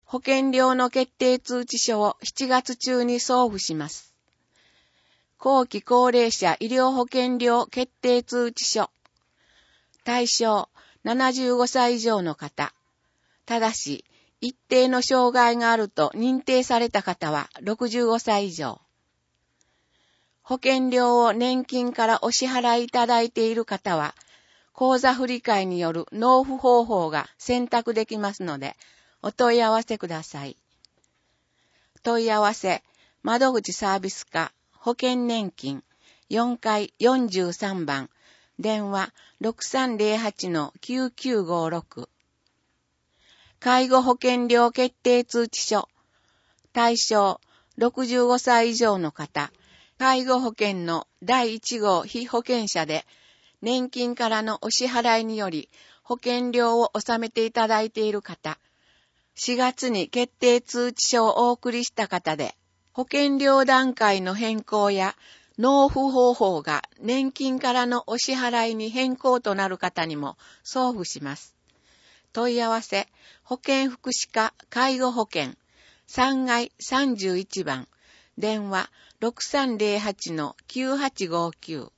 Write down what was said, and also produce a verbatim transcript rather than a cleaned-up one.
保険料の決定通知書をしちがつ中に送付します。後期高齢者医療保険料決定通知書。対象ななじゅうごさい以上の方。ただし、一定の障害があると認定された方はろくじゅうごさい以上。保険料を年金からお支払いいただいている方は、口座振替による納付方法が選択できますので、お問い合わせください。問い合わせ、窓口サービス課、保険年金、よんかいよんじゅうさんばん、電話 ろくさんゼロはちのきゅうきゅうごろく。介護保険料決定通知書。対象、ろくじゅうごさい以上の方、介護保険のだいいち号被保険者で、年金からのお支払いにより保険料を納めていただいている方、しがつに決定通知書をお送りした方で、保険料段階の変更や納付方法が年金からのお支払いに変更となる方にも送付します。問い合わせ、保健福祉課介護保険、さんがいさんじゅういちばん、電話 ろくさんゼロはちのきゅうはちごきゅう。